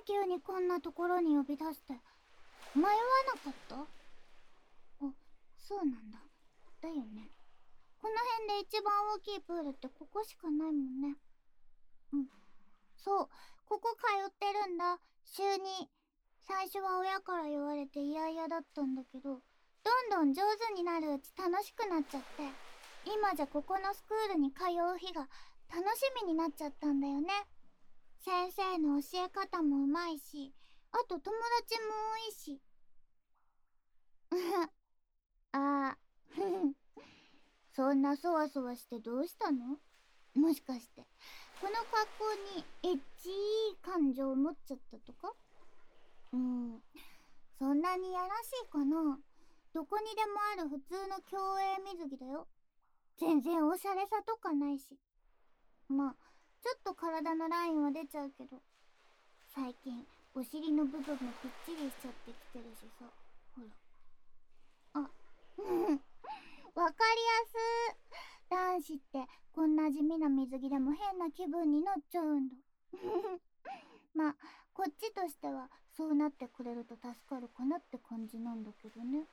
急にこんなところに呼び出して。迷わなかった？あ、そうなんだ。だよね。この辺で一番大きいプールってここしかないもんね。うん。そう、ここ通ってるんだ。週に。最初は親から言われて嫌々だったんだけど、どんどん上手になるうち楽しくなっちゃって、今じゃここのスクールに通う日が楽しみになっちゃったんだよね。先生の教え方もうまいし、あと友達も多いし。あーそんなそわそわしてどうしたの？もしかしてこの格好にエッチい感情を持っちゃったとか？そんなにやらしいかな。どこにでもある普通の競泳水着だよ。全然おしゃれさとかないし。まあちょっと体のラインは出ちゃうけど、最近お尻の部分もぴっちりしちゃってきてるしさ。ほら。あ、わかりやす。男子ってこんな地味な水着でも変な気分になっちゃうんだ。まあこっちとしてはそうなってくれると助かるかなって感じなんだけどね。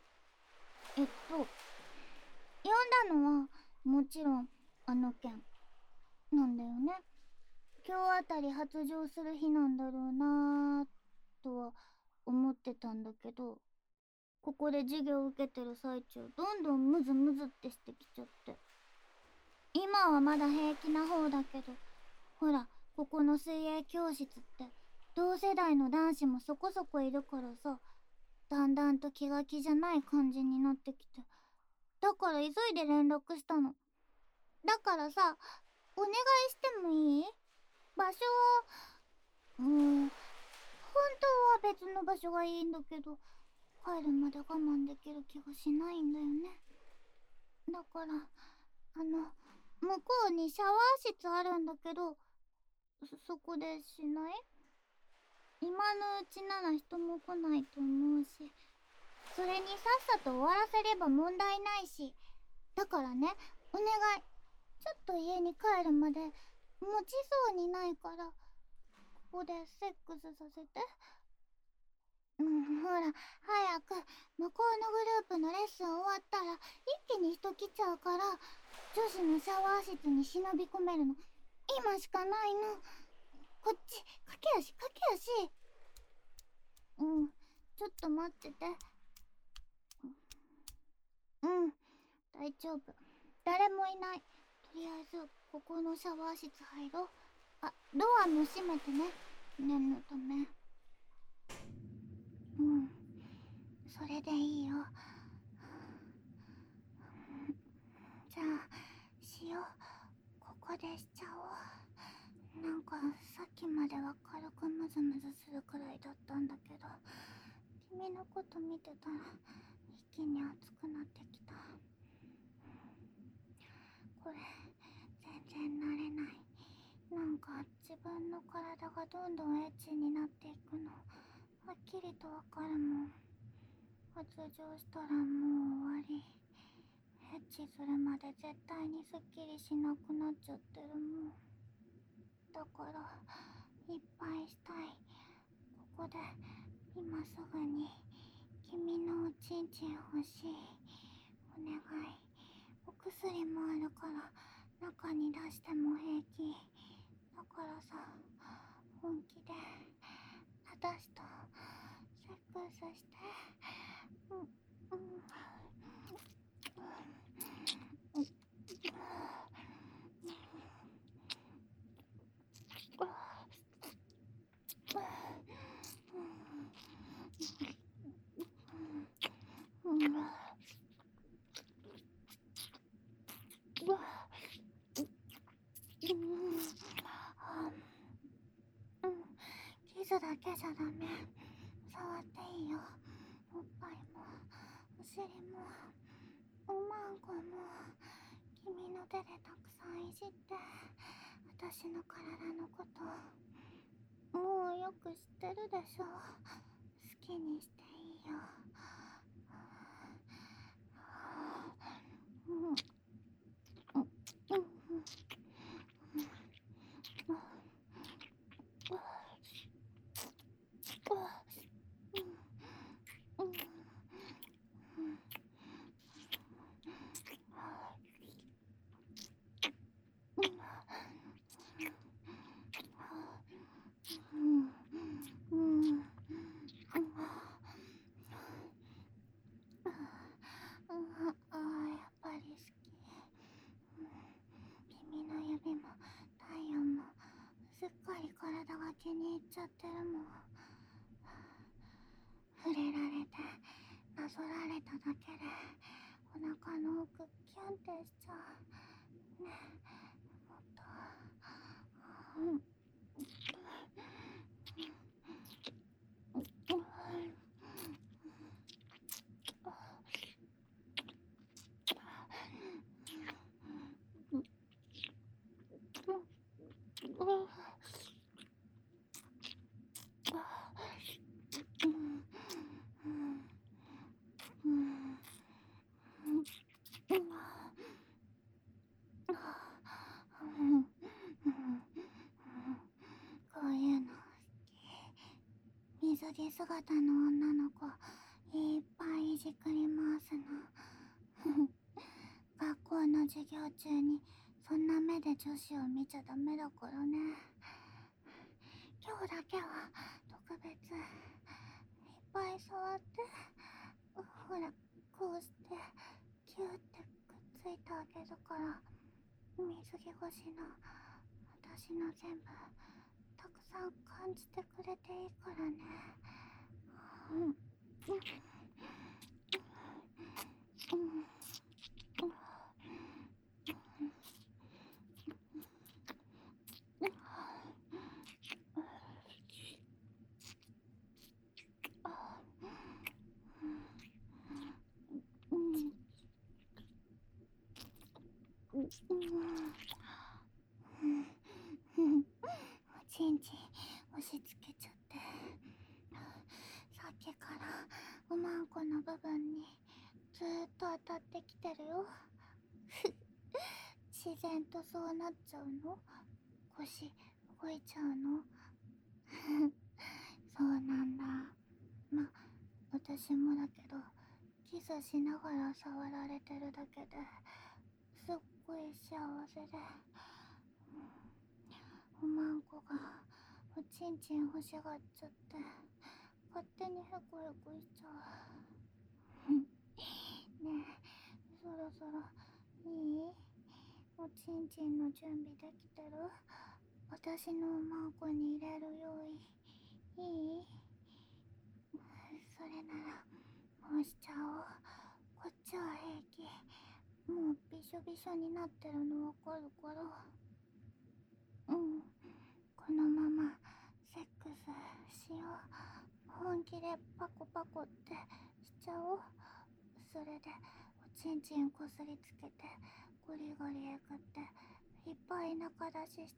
読んだのはもちろんあの件なんだよね。今日あたり発情する日なんだろうなぁとは思ってたんだけど、ここで授業を受けてる最中どんどんムズムズってしてきちゃって。今はまだ平気な方だけど、ほらここの水泳教室って同世代の男子もそこそこいるからさ、だんだんと気が気じゃない感じになってきて、だから急いで連絡したの。だからさ、お願いしてもいい？場所は本当は別の場所がいいんだけど、帰るまで我慢できる気がしないんだよね。だから向こうにシャワー室あるんだけど、そこでしない？今のうちなら人も来ないと思うし、それにさっさと終わらせれば問題ないし。だからね、お願い。ちょっと家に帰るまで持ちそうにないから、ここでセックスさせて。ほら、早く向こうのグループのレッスン終わったら一気に人来ちゃうから、女子のシャワー室に忍び込めるの今しかないの。こっち駆け足駆け足。ちょっと待ってて。大丈夫。誰もいない。とりあえずここのシャワー室入ろう。あ、ドアも閉めてね、念のため。それでいいよ。じゃあしよう。ここでしちゃおう。なんかさっきまでは軽くムズムズするくらいだったんだけど、君のこと見てたら一気に熱くなってきた。これ全然慣れない。なんか自分の体がどんどんエッチになっていくのはっきりとわかるもん。発情したらもう終わり。エッチするまで絶対にすっきりしなくなっちゃってるもん。だからいっぱいしたい。ここで今すぐに君のおちんちん欲しい。お願い。お薬もあるから中に出しても平気。だからさ、本気で私とセックスして。キスだけじゃダメ。触っていいよ。おっぱいもお尻もおまんこも。君の手でたくさんいじって。私の体のこともうよく知ってるでしょ。好きにしていいよ。 ちゃってるもん。触れられてなぞられただけでお腹の奥キュンってしちゃうね。もっと、うん、こういうの水着姿の女の子いっぱいいじくり回すの。学校の授業中にそんな目で女子を見ちゃダメだからね。今日だけは特別いっぱい触って、ほらこうしてキューってくっついてあげるから、水着越しの私の全部たくさん感じてくれていいからね。うんうんおちんちん押し付けちゃって、さっきからおまんこの部分にずーっと当たってきてるよ。自然とそうなっちゃうの？腰動いちゃうの？そうなんだ。ま、私もだけど、キスしながら触られてるだけですっごい幸せで、おまんこがおちんちん欲しがっちゃって勝手にヘコヘコしちゃう。ねえ、そろそろいい？おちんちんの準備できてる？私のおまんこに入れる用意いい？それならもうしちゃおう。こっちは平気。もうびしょびしょになってるのわかるから。うん、このままセックスしよう。本気でパコパコってしちゃおう。それでおちんちんこすりつけてゴリゴリえぐっていっぱい中出しして、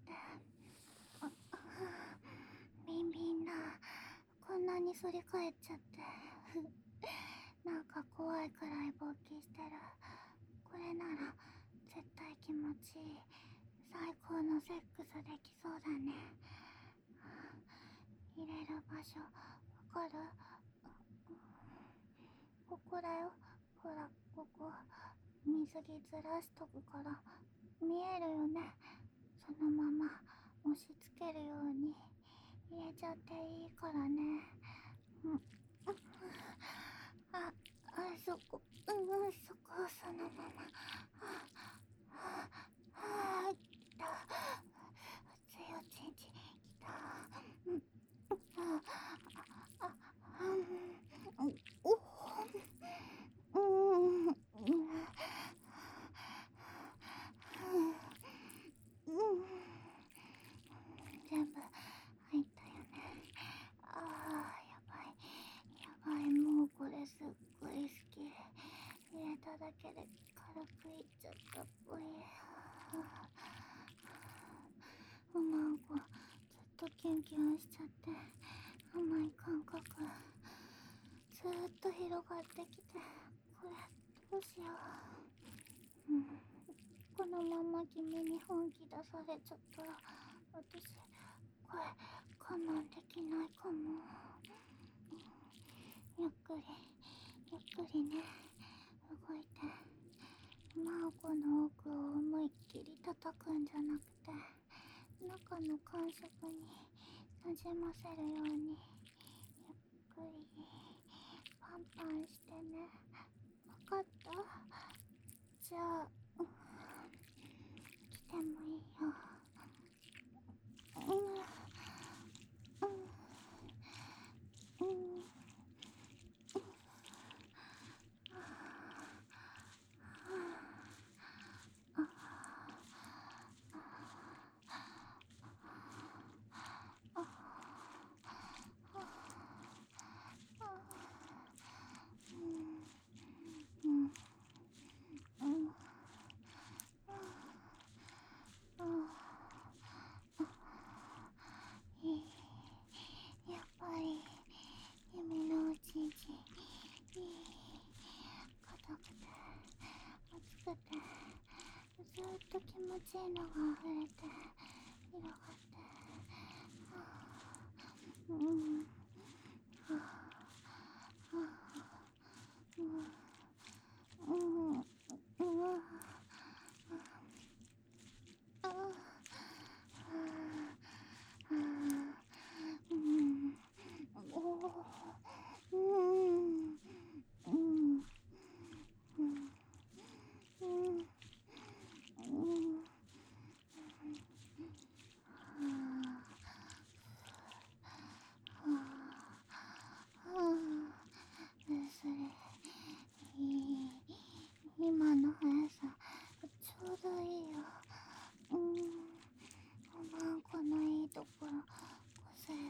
ビンビンだ。こんなに反り返っちゃってなんか怖いくらい勃起してる。これなら絶対気持ちいい。最高のセックスできそうだね。入れる場所わかる？ここだよ。ほら、ここ。水着ずらしとくから見えるよね。そのまま押し付けるように入れちゃっていいからね。うん、あ、そこ、そこそのまま。きた。熱いおちんちんきた。お全部入ったよね。やばい。やばい、もうこれすっごい好き。入れただけで軽くいっちゃったっぽい。おまんこずっとキュンキュンしちゃって甘い感覚ずーっと広がってきて、これどうしよう。このまま君に本気出されちゃったら私これ我慢できないかも。ゆっくりゆっくりね、動いて。マーコの奥を思いっきり叩くんじゃなくて、中の感触になじませるようにゆっくりパンパンしてね。わかった？じゃあ、来てもいいよ。 しいのが溢れて広がって、今の速さちょうどいいよ。おまんこのいいところこすれて、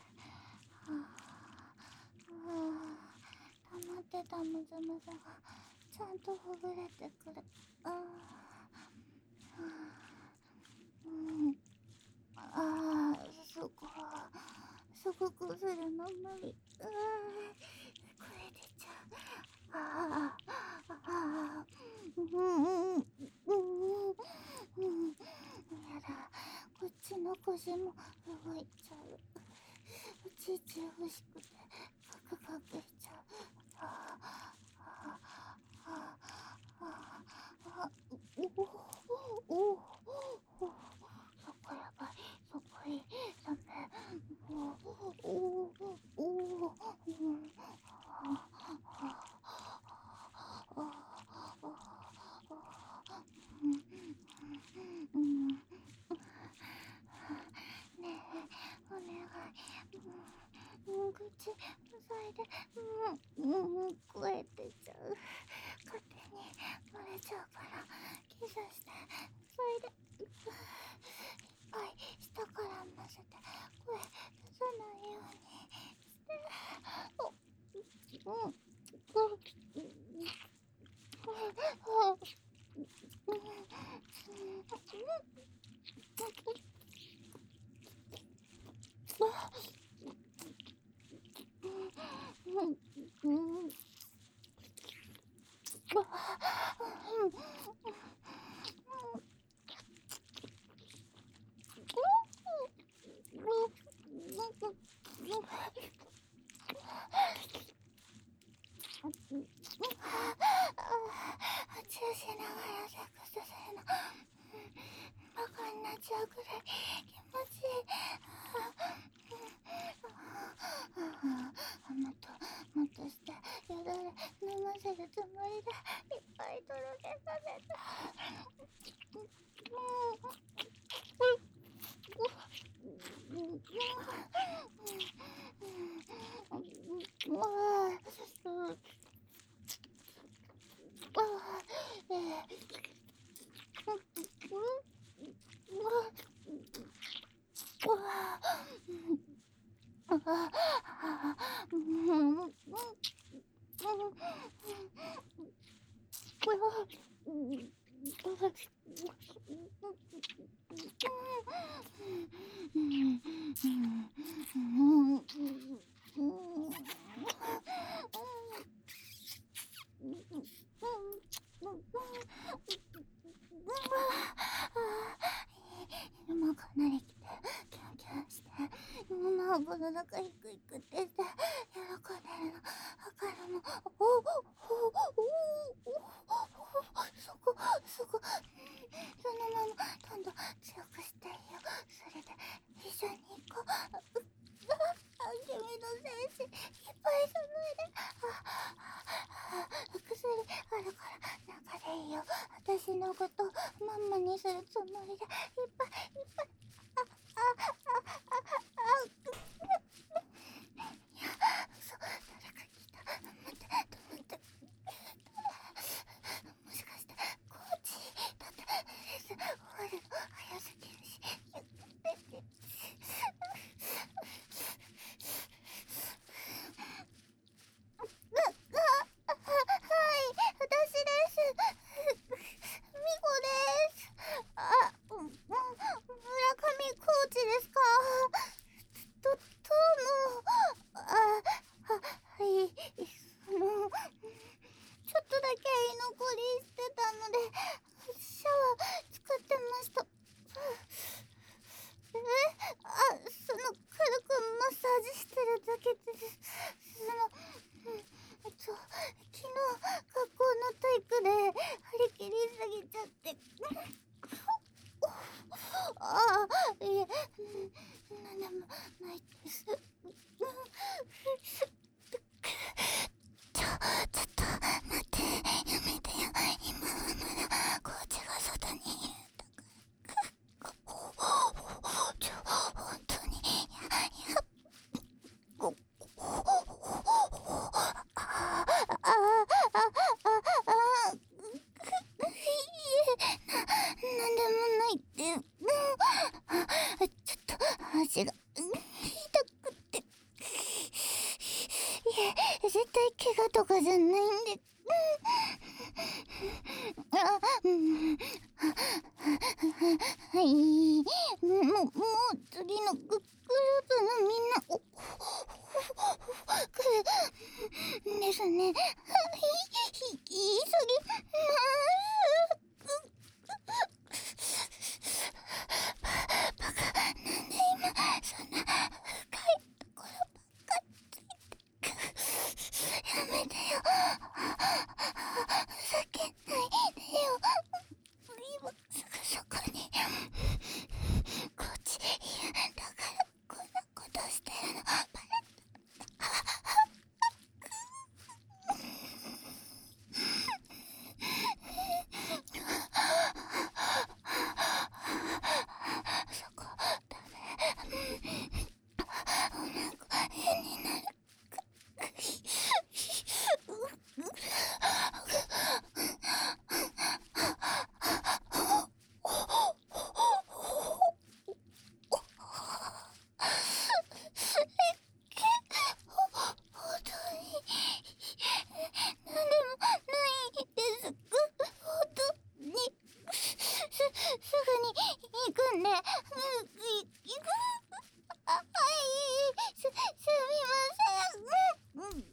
溜まってたムズムズがちゃんとほぐれてくる。すごくするの無理。これ出ちゃう。やだ、こっちの腰も動いちゃう。いちいち欲しくてカクカクしちゃう。そこやばい、そこいい、ダメ。ねえ、お願い。口塞いで、声出ちゃう。勝手に漏れちゃうからキスして、それでいっぱい下から混ぜて声出さないようにして。チューしながらセックスするのバカになっちゃうくらい気持ちいい。もっとしてよだれ飲ませるつもりでいっぱいとろけさせた。今かなり来てキュンキュンして顎の中ヒクヒクってして喜んでるのわかるもん。そこそのままどんどん強くしていいよ。それで一緒に行こう。君の精子いっぱいその上で薬あるから中でいいよ。私のことマンマにするつもりでいっぱい嘘、誰か聞いた。待ってもしかしてコーチだってレース終わるの早すぎるし私です。みこです。村上コーチですか？どうも。はい。ちょっとだけ居残りしてたので、 シャワー使ってました。その軽くマッサージしてるだけです。昨日学校の体育で張り切りすぎちゃって、いえ、なんでもないです。ちょっと待って、やめてよ。今はまだコーチが外にいるんだから。本当に、なんでもないって。ちょっと足が痛くて。いえ、絶対怪我とかじゃないんで。はい。もう次のグループのみんな、来るんですね。急ぎます。バカ、なんで今そんな深いところばっかついてく。やめてよ。ふざけないでよ。今すぐそこにこっちいる。だからこんなことしてるのバレそこダメ。お腹変になる。本当に何でもないです。本当にすぐに行くんで。行く。はい、すみません。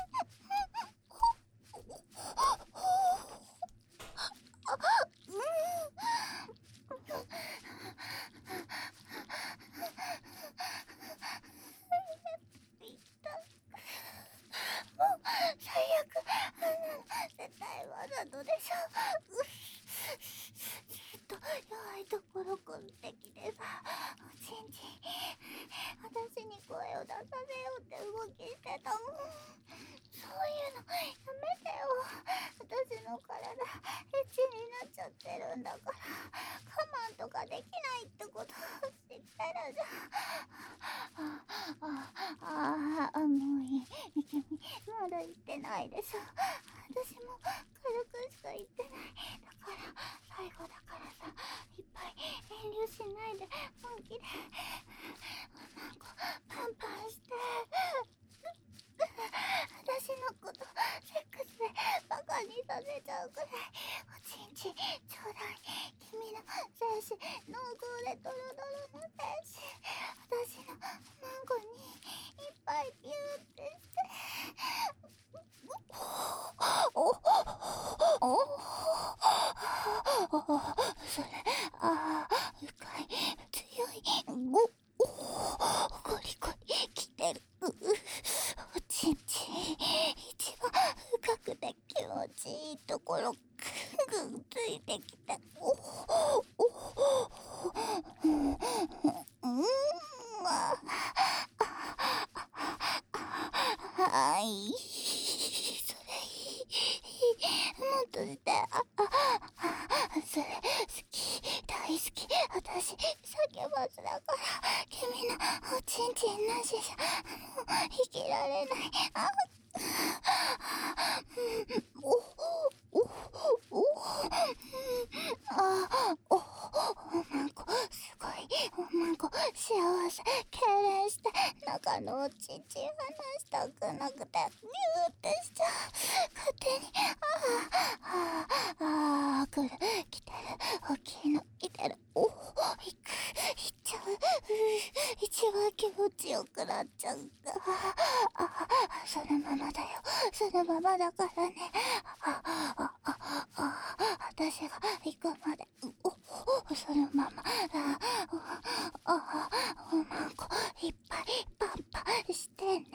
もう最悪。絶対わざとでしょ。ずっと弱いところ攻撃でさ、おちんちん私に声を出させようって動きしてたもん。そういうのやめてよ。私の体エッチになっちゃってるんだから、我慢とかできないってことを知ったらじゃ。もういい。君まだ言ってないでしょ。私も軽くしか言ってない。だから最後だからさ、いっぱい遠慮しないで本気でなんかパンパンして。私のことセックスでバカにさせちゃうくらいおちんちんちょうだい。君の精子濃厚でドロドロの精子、私のマンゴにいっぱいピューってして。それ深い強い。ゴリゴリきてる。おちんちん一番深くて気持ちいいところグンついてきて。はい、それいい。もっとして。それ好き、大好き。私サキュバスだから君のおちんちんなしじゃもう生きられない。おまんこすごい。おまんこ幸せ痙攣して中のお乳離したくなくてギューってしちゃう。勝手に来る来てる大きいの来てる。おお、行っちゃう。一番気持ちよくなっちゃう。そのままだよ、そのままだからね。私が行くまでそのままおまんこいっぱいパンパンしてね。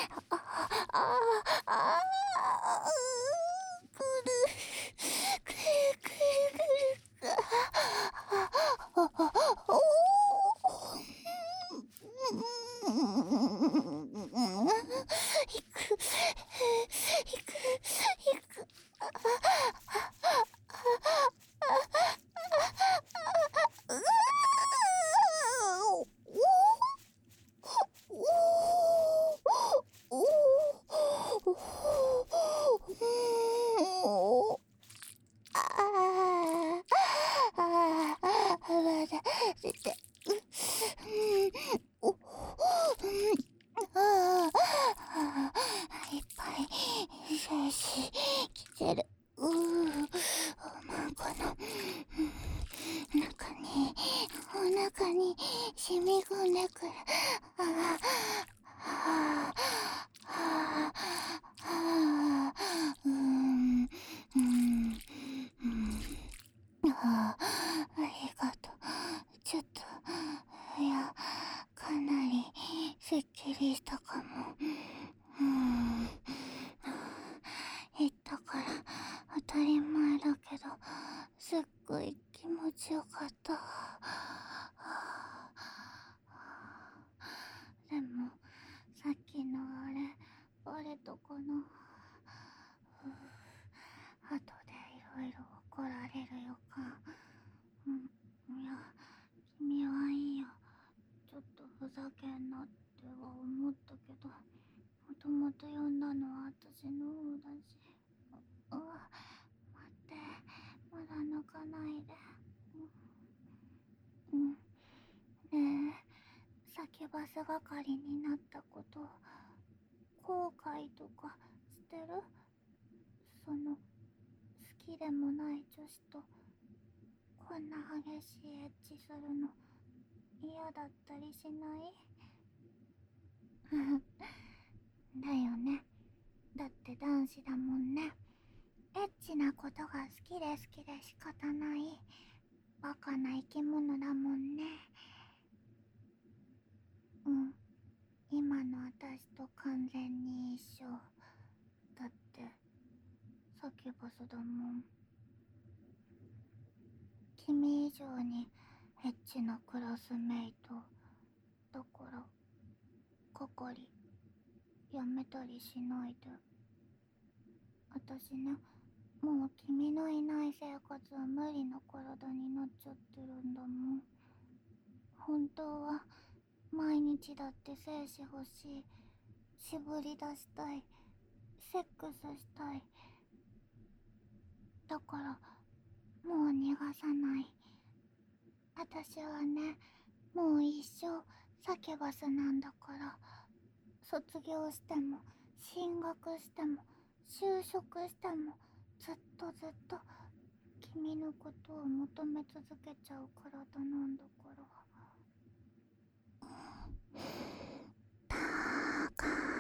くるくるくるくる行くいっぱい精子来てる。おまんこの中に染み込んでくる。ありがとう。ちょっと、いや、かなりすっきりしたかも。言ったから当たり前だけど、すっごい気持ちよかった。でも、さっきのあれ、バレたかな。後でいろいろ怒られる予感。いや、君はいいよ。ちょっとふざけんなっては思ったけど、もともと呼んだのは私の方だし。待って、まだ泣かないで。ねえ、先バス係になったこと、後悔とかしてる？その、好きでもない女子と、こんな激しいエッチするの、嫌だったりしない？だよね。だって男子だもんね。エッチなことが好きで仕方ない。バカな生き物だもんね。今の私と完全に一緒。だって、サキュバスだもん。君以上にエッチなクラスメイト。だから、係、やめたりしないで。私ね、もう君のいない生活は無理な体になっちゃってるんだもん。本当は毎日だって精子欲しい、絞り出したい、セックスしたい。だからもう逃がさない。私はね、もう一生サキュバスなんだから。卒業しても進学しても就職してもずっと君のことを求め続けちゃう体なんだから。だ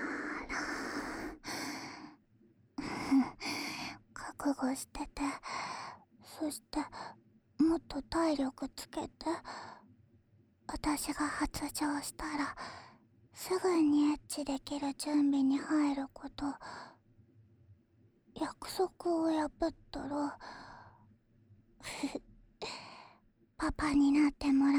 から覚悟してて、そしてもっと体力つけて、私が発情したらすぐにエッチできる準備に入ること、約束を破ったらパパになっても